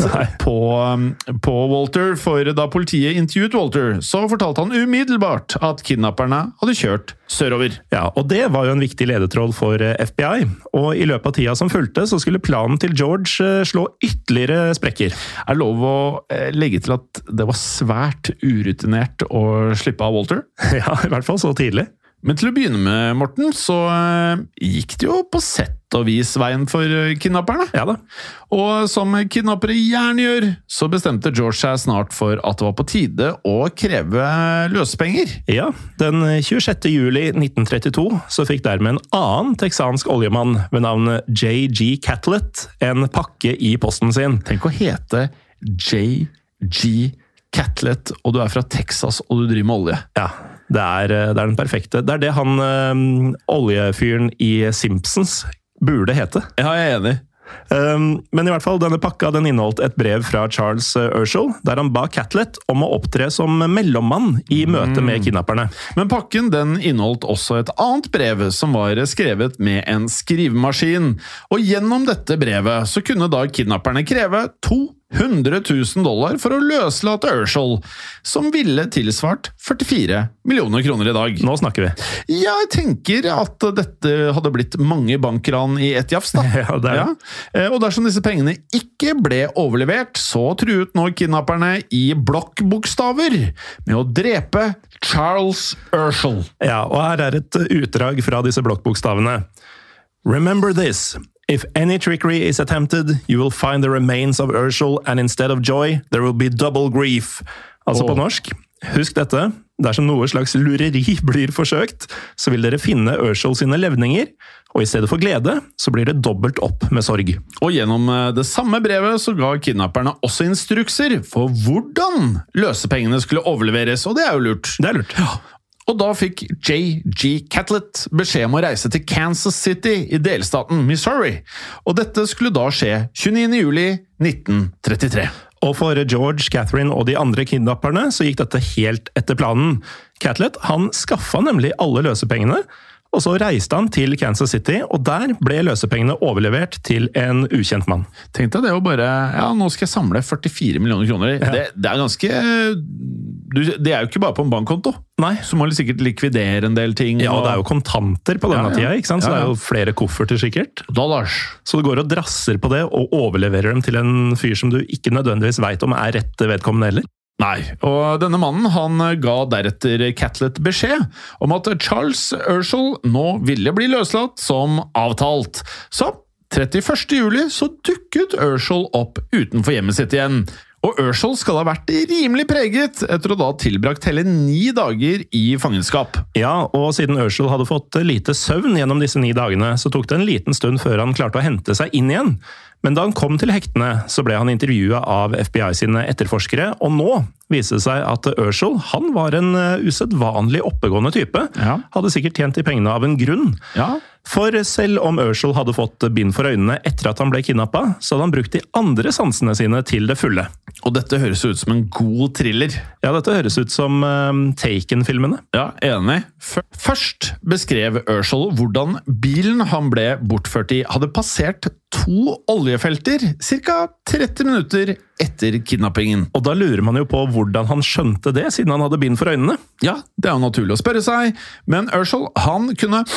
på Walter, for da politiet intervjuet Walter, så fortalte han umiddelbart at kidnapperne hadde kjørt sørover. Ja, og det var jo en viktig ledetråd for FBI, og i løpet av tida som fulgte, så skulle planen til George slå ytterligere sprekker. Er det lov å legge til at det var svært urutinert å slippe av Walter? Ja, i hvert fall så tidlig. Men til å begynne med, Morten, så gikk det jo på sett og vis veien for kidnapperne. Ja da. Og som kidnappere gjerne gjør, så bestemte George seg snart for at det var på tide å kreve løsepenger. Ja, den 26. juli 1932 så fikk dermed en annen texansk oljemann ved navn J.G. Catlett en pakke i posten sin. Tenk å hete J.G. Catlett, og du er fra Texas, og du driver med olje. Ja, det er den perfekte. Det er det han oljefyren i Simpsons burde hete. Ja, jeg er enig. Men i hvert fall, denne pakka den inneholdt et brev fra Charles Urschel, der han ba Catlett om å opptre som mellommann i møte med kidnapperne. Men pakken den inneholdt også et annet brev som var skrevet med en skrivemaskin. Og gjennom dette brevet så kunne da kidnapperne kreve $200 000 for å løslate Urschel, som ville tilsvart 44 millioner kroner i dag. Nå snakker vi. Ja, jeg tenker at dette hadde blitt mange bankran i et jafs, da. Ja, det er. Ja. Og dersom disse pengene ikke ble overlevert, så truet nå kidnapperne i blokkbokstaver med å drepe Charles Urschel. Ja, og her er et utdrag fra disse blokkbokstavene. Remember this. If any trickery is attempted, you will find the remains of Urschel, and instead of joy, there will be double grief. Altså på norsk, husk dette, dersom noe slags lureri blir forsøkt, så vil dere finne Urschel sine levninger, og i stedet for glede, så blir det dobbelt opp med sorg. Og gjennom det samme brevet så ga kidnapperne også instrukser for hvordan løsepengene skulle overleveres, og det er jo lurt. Det er lurt. Ja. Og da fikk J.G. Catlett beskjed om å reise til Kansas City i delstaten Missouri. Og dette skulle da skje 29. juli 1933. Og for George, Catherine og de andre kidnapperne så gikk dette helt etter planen. Catlett, han skaffa nemlig alle løsepengene, og så reiste han til Kansas City, og der ble løsepengene overlevert til en ukjent mann. Tenk deg det å bare, ja, nå skal jeg samle 44 millioner kroner. Ja. Det er ganske, det er jo ikke bare på en bankkonto. Nei. Så må du sikkert likvidere en del ting. Ja, og det er jo kontanter på denne tida, ikke sant? Så det er jo flere kofferter sikkert. Dollars. Så du går og drasser på det, og overleverer dem til en fyr som du ikke nødvendigvis vet om er rett vedkommende heller. Nei, og denne mannen han ga deretter Catlett beskjed om at Charles Urschel nå ville bli løslatt som avtalt. Så 31. juli så dukket Urschel opp utenfor hjemmet sitt igjen. Og Urschel skal ha vært rimelig preget etter å da tilbrakt hele 9 dager i fangenskap. Ja, og siden Urschel hadde fått lite søvn gjennom disse 9 dagene, så tok det en liten stund før han klarte å hente seg inn igjen. Men da han kom til hektene, så ble han intervjuet av FBI sine etterforskere, og nå viste det seg at Urschel, han var en usedvanlig oppegående type. Ja. Hadde sikkert tjent de pengene av en grunn. Ja. For selv om Urschel hadde fått bind for øynene etter at han ble kidnappet, så hadde han brukt de andre sansene sine til det fulle. Og dette høres ut som en god thriller. Ja, dette høres ut som Taken-filmene. Ja, enig. Først beskrev Urschel hvordan bilen han ble bortført i hadde passert 2 oljefelter, ca. 30 minutter etter kidnappingen. Og da lurer man jo på hvordan han skjønte det, siden han hadde bind for øynene. Ja, det er jo naturlig å spørre seg, men Urschel, han kunne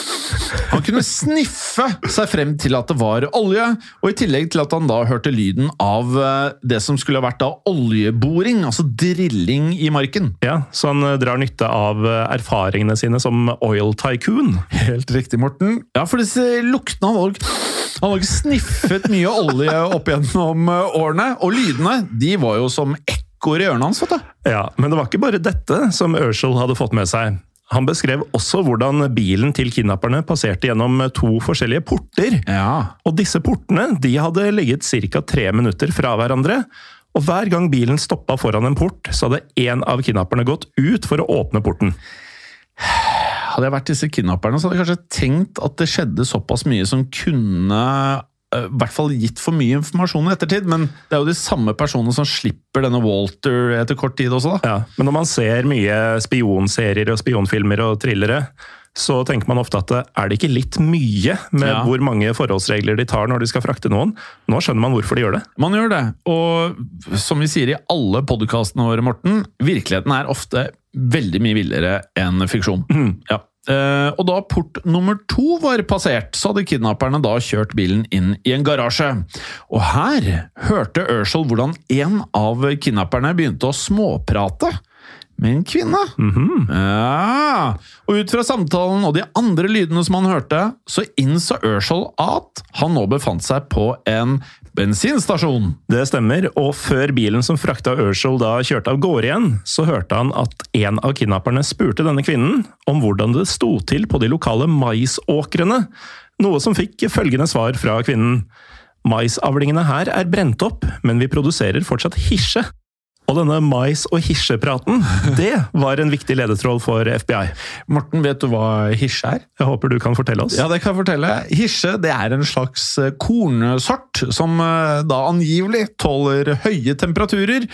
sniffe seg frem til at det var olje, og i tillegg til at han da hørte lyden av det som skulle ha vært da oljeboring, altså drilling i marken. Ja, så han drar nytte av erfaringene sine som oil tycoon. Helt riktig, Morten. Ja, for disse luktene han har sniffet mye olje opp gjennom årene, og lydene, de var jo som ekkoer i ørene hans, vet du. Ja, men det var ikke bare dette som Urschel hadde fått med seg. Han beskrev også hvordan bilen til kidnapperne passerte gjennom 2 forskjellige porter. Ja. Og disse portene de hadde ligget ca. 3 minutter fra hverandre. Og hver gang bilen stoppet foran en port, så hadde en av kidnapperne gått ut for å åpne porten. Hadde jeg vært disse kidnapperne, så hadde jeg kanskje tenkt at det skjedde såpass mye som kunne i hvert fall gitt for mye informasjon i ettertid, men det er jo de samme personene som slipper denne Walter etter kort tid også, da. Ja, men når man ser mye spionserier og spionfilmer og thrillere, så tenker man ofte at er det ikke litt mye med hvor mange forholdsregler de tar når de skal frakte noen? Nå skjønner man hvorfor de gjør det. Man gjør det, og som vi sier i alle podcastene våre, Morten, virkeligheten er ofte veldig mye villere enn fiksjon. Ja. Og da port nummer 2 var passert, så hadde kidnapperne da kjørt bilen inn i en garasje. Og her hørte Urschel hvordan en av kidnapperne begynte å småprate med en kvinne. Ja. Og ut fra samtalen og de andre lydene som han hørte, så innså Urschel at han nå befant seg på en bensinstasjon. Det stemmer, og før bilen som frakta Urschel da kjørte av gårde igjen, så hørte han at en av kidnapperne spurte denne kvinnen om hvordan det sto til på de lokale maisåkrene, noe som fikk følgende svar fra kvinnen. Maisavlingene her er brent opp, men vi produserer fortsatt hirse. Og denne mais- og hirsepraten, det var en viktig ledetråd for FBI. Morten, vet du hva hirse er? Jeg håper du kan fortelle oss. Ja, det kan jeg fortelle. Hirse, det er en slags kornsort som da angivelig tåler høye temperaturer.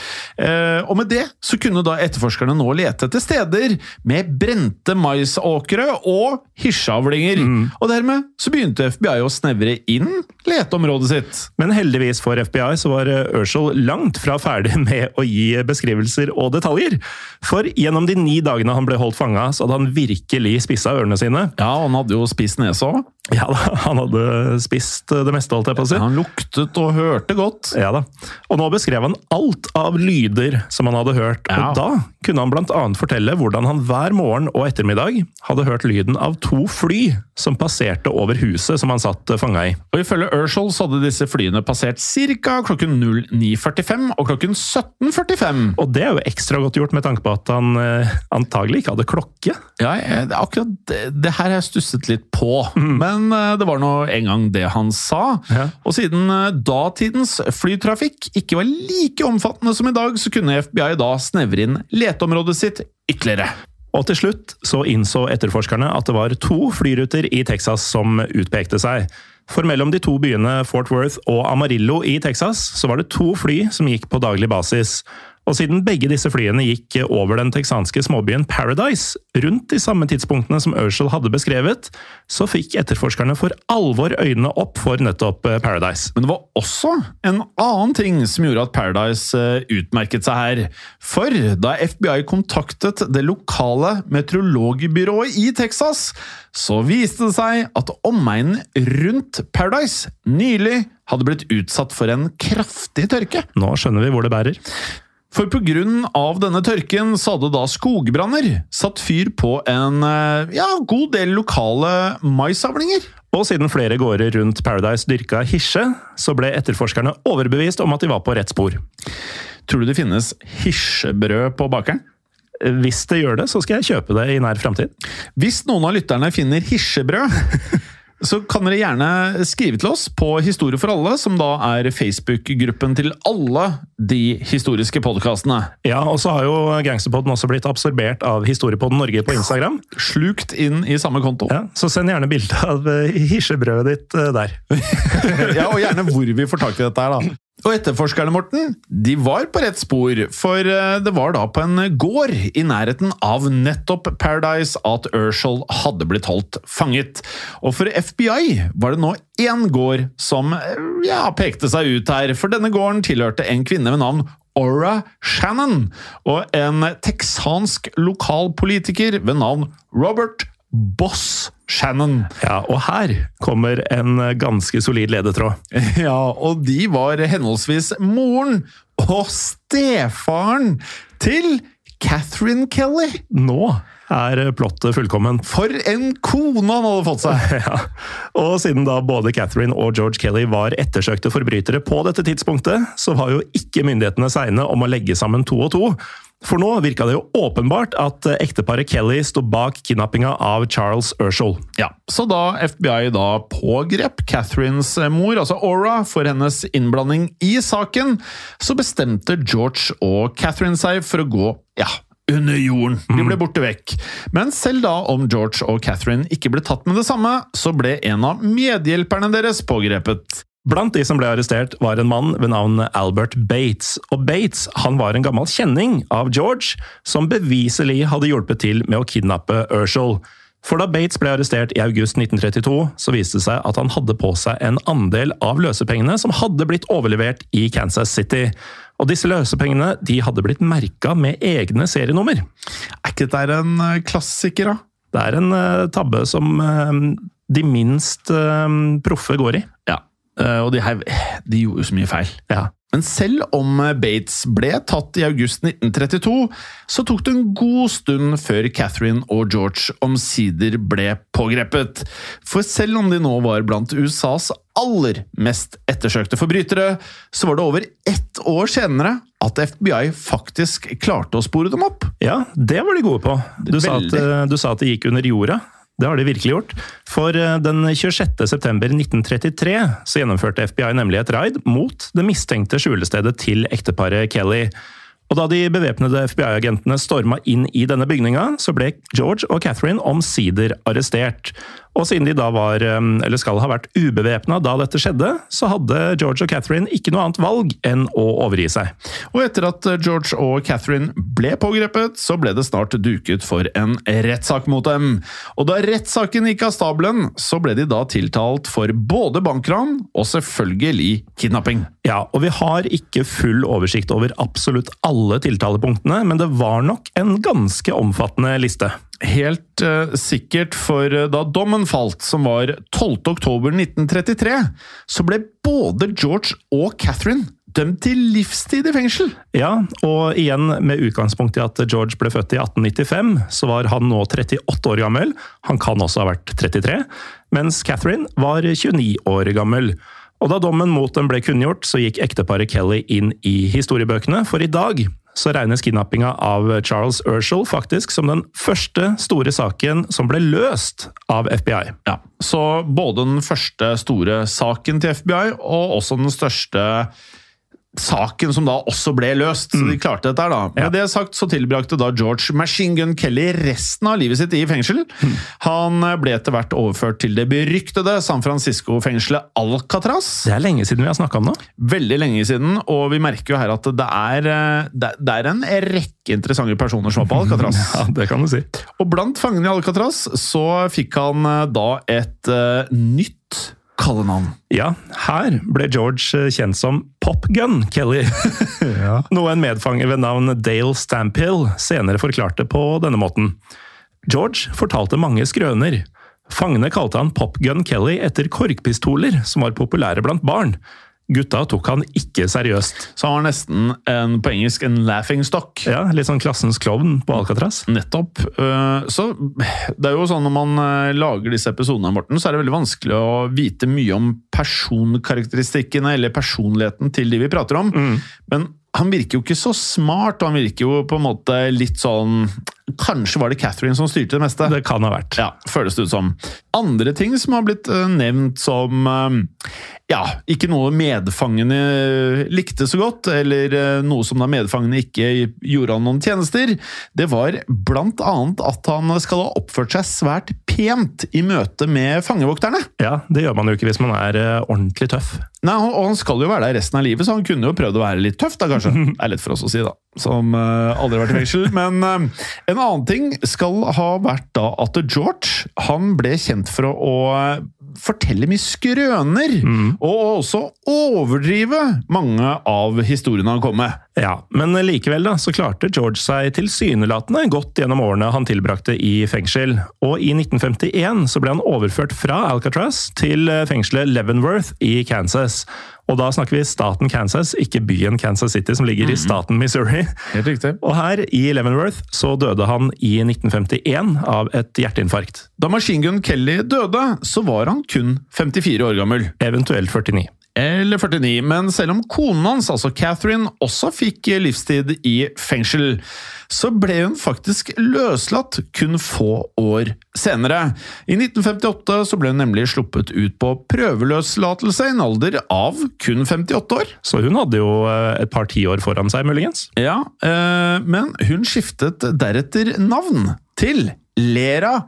Og med det så kunne da etterforskerne nå lete etter steder med brente maisåkre og hirseavlinger. Og dermed så begynte FBI å snevre inn leteområdet sitt. Men heldigvis for FBI så var Urschel langt fra ferdig med å gi beskrivelser og detaljer. For gjennom de 9 dagene han ble holdt fanget, så hadde han virkelig spisset ørene sine. Ja, og han hadde jo spist nese også. Ja da, han hadde spist det meste, holdt jeg på å si. Han luktet og hørte godt. Ja da. Og nå beskrev han alt av lyder som han hadde hørt. Ja. Og da kunne han blant annet fortelle hvordan han hver morgen og ettermiddag hadde hørt lyden av 2 fly som passerte over huset som han satt fanget i. Og ifølge Urschel så hadde disse flyene passert ca. klokken 09:45 og klokken 17:45. Og det er jo ekstra godt gjort med tanke på at han antagelig ikke hadde klokke. Ja, akkurat det her har jeg stusset litt på. Men det var nå en gang det han sa. Ja. Og siden datidens flytrafikk ikke var like omfattende som i dag, så kunne FBI da snevre inn leteområdet sitt ytterligere. Og til slutt så innså etterforskerne at det var 2 flyruter i Texas som utpekte seg. For mellom de 2 byene Fort Worth og Amarillo i Texas, så var det 2 fly som gikk på daglig basis. Og siden begge disse flyene gikk over den texanske småbyen Paradise, rundt de samme tidspunktene som Urschel hadde beskrevet, så fikk etterforskerne for alvor øynene opp for nettopp Paradise. Men det var også en annen ting som gjorde at Paradise utmerket seg her. For da FBI kontaktet det lokale meteorologbyrået i Texas, så viste det seg at omegnen rundt Paradise nylig hadde blitt utsatt for en kraftig tørke. Nå skjønner vi hvor det bærer. For på grunn av denne tørken så hadde da skogbranner satt fyr på en god del lokale maisavlinger. Og siden flere gårder rundt Paradise dyrka hirse, så ble etterforskerne overbevist om at de var på rett spor. Tror du det finnes hirsebrød på bakeren? Hvis det gjør det, så skal jeg kjøpe det i nær fremtid. Hvis noen av lytterne finner hirsebrød, så kan dere gjerne skrive til oss på Historie for alle, som da er Facebook-gruppen til alle de historiske podcastene. Ja, og så har jo Gangsterpodden også blitt absorbert av Historiepodden Norge på Instagram. Slukt inn i samme konto. Ja, så send gjerne bilde av hirsebrødet ditt der. Ja, og gjerne hvor vi får tak i dette her da. Og etterforskerne, Morten, de var på rett spor, for det var da på en gård i nærheten av nettopp Paradise at Urschel hadde blitt holdt fanget. Og for FBI var det nå en gård som pekte seg ut her, for denne gården tilhørte en kvinne ved navn Ora Shannon, og en texansk lokalpolitiker ved navn Robert Boss Shannon. Ja, og her kommer en ganske solid ledetråd. Ja, og de var henholdsvis moren og stefaren til Catherine Kelly. Nå er plottet fullkommen. For en kone han hadde fått seg! Ja. Og siden da både Catherine og George Kelly var ettersøkte forbrytere på dette tidspunktet, så var jo ikke myndighetene seine om å legge sammen 2 og 2. For nå virka det jo åpenbart at ekteparet Kelly stod bak kidnappinga av Charles Urschel. Ja, så da FBI da pågrep Catherines mor, altså Ora, for hennes innblanding i saken, så bestemte George og Catherine seg for å gå, under jorden. De ble borte vekk. Men selv da om George og Catherine ikke ble tatt med det samme, så ble en av medhjelperne deres pågrepet. Blant de som ble arrestert var en mann ved navn Albert Bates. Og Bates han var en gammel kjenning av George, som beviselig hadde hjulpet til med å kidnappe Urschel. For da Bates ble arrestert i august 1932, så viste det seg at han hadde på seg en andel av løsepengene som hadde blitt overlevert i Kansas City. Og disse løsepengene de hadde blitt merket med egne serienummer. Er ikke dette en klassiker da? Det er en tabbe som de minst proffe går i. Ja. Og de gjorde så mye feil. Ja. Men selv om Bates ble tatt i august 1932, så tok det en god stund før Catherine og George omsider ble pågrepet. For selv om de nå var blant USAs aller mest ettersøkte forbrytere, så var det over 1 år senere at FBI faktisk klarte å spore dem opp. Ja, det var de gode på. Du sa at det gikk under jorda. Det har de virkelig gjort. For den 26. september 1933 så gjennomførte FBI nemlig et raid mot det mistenkte skjulestedet til ekteparet Kelly. Og da de bevæpnede FBI-agentene stormet inn i denne bygninga, så ble George og Catherine omsider arrestert. Og siden de da var, eller skal ha vært ubevæpnet da dette skjedde, så hadde George og Catherine ikke noe annet valg enn å overgi seg. Og etter at George og Catherine ble pågrepet, så ble det snart duket for en rettssak mot dem. Og da rettssaken gikk av stabelen, så ble de da tiltalt for både bankran og selvfølgelig kidnapping. Ja, og vi har ikke full oversikt over absolutt alle tiltalepunktene, men det var nok en ganske omfattende liste. Helt sikkert, for da dommen falt, som var 12. oktober 1933, så ble både George og Catherine dømt til livstid i fengsel. Ja, og igjen med utgangspunkt i at George ble født i 1895, så var han nå 38 år gammel. Han kan også ha vært 33, mens Catherine var 29 år gammel. Og da dommen mot dem ble kunngjort, så gikk ekteparet Kelly inn i historiebøkene, for i dag så regnes kidnappinga av Charles Urschel faktisk som den første store saken som ble løst av FBI. Ja, så både den første store saken til FBI, og også den største saken som da også ble løst, så de klarte dette her da. Med det sagt så tilbrakte da George Machine Gun Kelly resten av livet sitt i fengsel. Han ble etter hvert overført til det beryktede San Francisco-fengselet Alcatraz. Det er lenge siden vi har snakket om det. Veldig lenge siden, og vi merker jo her at det er en rekke interessante personer som var på Alcatraz. Ja, det kan du si. Og blant fangene i Alcatraz så fikk han da et nytt kallenavn. Ja, her ble George kjent som Pop Gun Kelly. Ja. Noe en medfanger ved navn Dale Stamphill senere forklarte på denne måten. George fortalte mange skrøner. Fangene kalte han Pop Gun Kelly etter korkpistoler som var populære blant barn. Gutta tok han ikke seriøst. Så han var nesten på engelsk en laughing stock. Ja, litt sånn klassens klovn på Alcatraz. Nettopp. Så det er jo sånn når man lager disse episodene, Morten, så er det veldig vanskelig å vite mye om personkarakteristikkene eller personligheten til de vi prater om. Men han virker jo ikke så smart, og han virker jo på en måte litt sånn... Kanskje var det Catherine som styrte det meste? Det kan ha vært. Ja, føles det ut som. Andre ting som har blitt nevnt som... Ja, ikke noe medfangene likte så godt, eller noe som da medfangene ikke gjorde han noen tjenester. Det var blant annet at han skal ha oppført seg svært pent i møte med fangevokterne. Ja, det gjør man jo ikke hvis man er ordentlig tøff. Nei, og han skal jo være der resten av livet, så han kunne jo prøvd å være litt tøff da, kanskje. Det er lett for oss å si da, som aldri har vært i fengsel. Men en annen ting skal ha vært da at George, han ble kjent for å fortelle mye skrøner, og også overdrive mange av historiene han kom med. Ja, men likevel da, så klarte George seg tilsynelatende godt gjennom årene han tilbrakte i fengsel. Og i 1951 så ble han overført fra Alcatraz til fengselet Leavenworth i Kansas. Og da snakker vi staten Kansas, ikke byen Kansas City som ligger i staten Missouri. Helt riktig. Og her i Leavenworth så døde han i 1951 av et hjerteinfarkt. Da Machine Gun Kelly døde, så var han kun 54 år gammel. Eventuelt 49. Eller 49, men selv om konen hans, altså Catherine, også fikk livstid i fengsel, så ble hun faktisk løslatt kun få år senere. I 1958 så ble hun nemlig sluppet ut på prøveløslatelse i en alder av kun 58 år. Så hun hadde jo et par 10 år foran seg, muligens. Ja, men hun skiftet deretter navn til Lera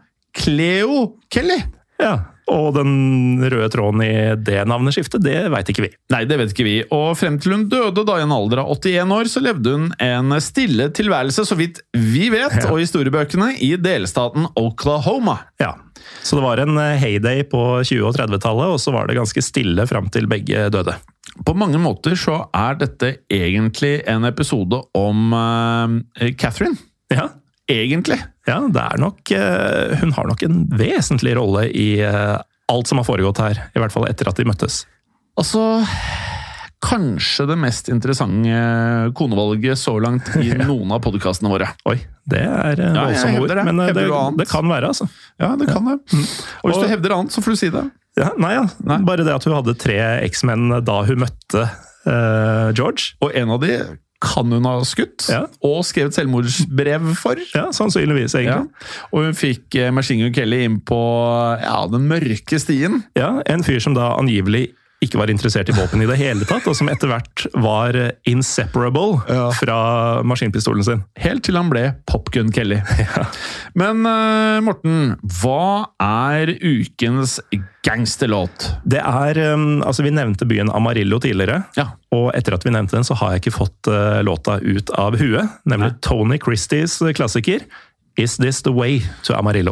Cleo Kelly. Ja, og den røde tråden i det navneskiftet, det vet ikke vi. Nei, det vet ikke vi. Og frem til hun døde da i en alder av 81 år, så levde hun en stille tilværelse, så vidt vi vet, og historiebøkene, i delstaten Oklahoma. Ja, så det var en heyday på 20- og 30-tallet, og så var det ganske stille frem til begge døde. På mange måter så er dette egentlig en episode om Catherine. Ja. Egentlig. Ja, det er nok, hun har nok en vesentlig rolle i alt som har foregått her, i hvert fall etter at de møttes. Altså, kanskje det mest interessante konevalget så langt i noen av podcastene våre. Oi, det voldsomme ord, men det kan være, altså. Ja, det kan det. Og hvis du hevder annet, så får du si det. Ja, nei, bare det at hun hadde 3 eksmenn da hun møtte George. Og en av de kan hun ha skutt, og skrevet selvmordsbrev for. Ja, sannsynligvis, egentlig. Ja. Og hun fikk Machine Gun Kelly inn på den mørke stien. Ja, en fyr som da angivelig ikke var interessert i våpen i det hele tatt, og som etter hvert var inseparable fra maskinpistolen sin. Helt til han ble Popgun Kelly. Ja. Men Morten, hva er ukens gangsterlåt? Det er, altså vi nevnte byen Amarillo tidligere, og etter at vi nevnte den så har jeg ikke fått låta ut av huet, nemlig Tony Christies klassiker, Is This The Way to Amarillo?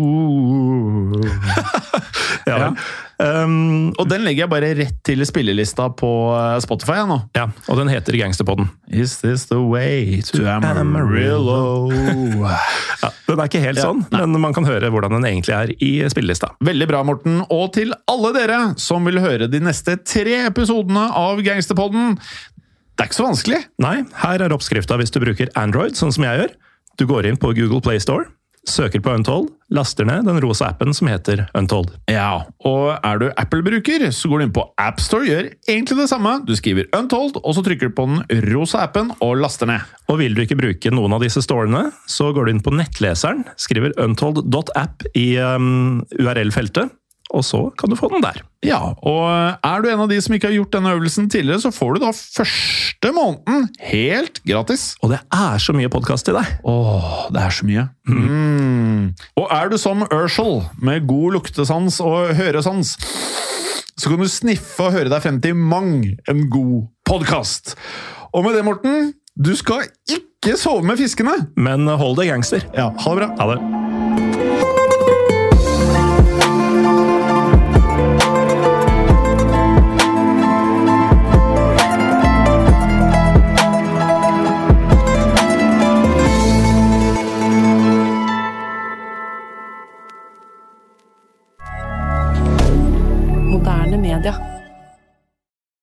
Og den legger jeg bare rett til spillelista på Spotify nå. Ja, og den heter Gangsterpodden. Is This The Way to Amarillo? Den er ikke helt sånn, men man kan høre hvordan den egentlig er i spillelista. Veldig bra, Morten. Og til alle dere som vil høre de neste 3 episodene av Gangsterpodden, det er ikke så vanskelig. Nei, her er oppskrifta hvis du bruker Android, sånn som jeg gjør. Du går inn på Google Play Store, søker på Untold, laster ned den rosa appen som heter Untold. Ja, og er du Apple-bruker, så går du inn på App Store, gjør egentlig det samme. Du skriver Untold, og så trykker du på den rosa appen og laster ned. Og vil du ikke bruke noen av disse storene, så går du inn på nettleseren, skriver untold.app i URL-feltet, og så kan du få den der. Ja, og er du en av de som ikke har gjort denne øvelsen tidligere, så får du da første måneden helt gratis. Og det er så mye podcast til deg. Det er så mye. Og er du som Urshel, med god luktesans og høresans, så kan du sniffe og høre deg frem til en god podcast. Og med det, Morten, du skal ikke sove med fiskene. Men hold deg gangster. Ja, ha det bra. Ha det. Moderne media.